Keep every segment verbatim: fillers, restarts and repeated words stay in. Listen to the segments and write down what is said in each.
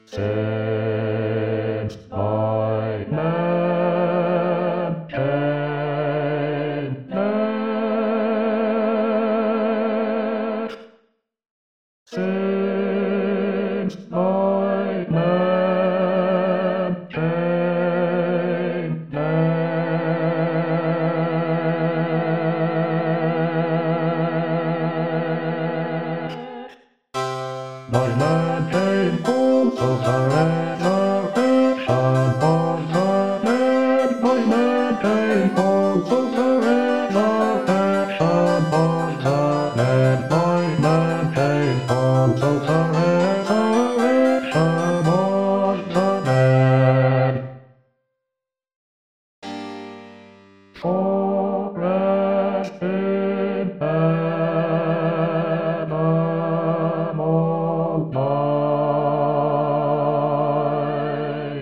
Since I met Kate, since I met Kate, I met Kate also celebration of the net. I met Kate also celebration of the net. I met Kate also celebration of the net. Forest in heaven on high.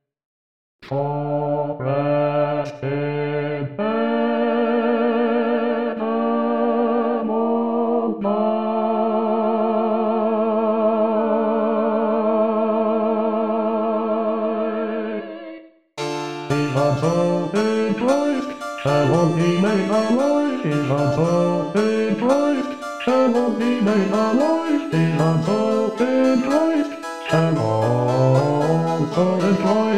Forest in heaven on high. Even so in Christ shall he make alive. Even so in Christ shall he make alive. Even so in Christ shall also in Christ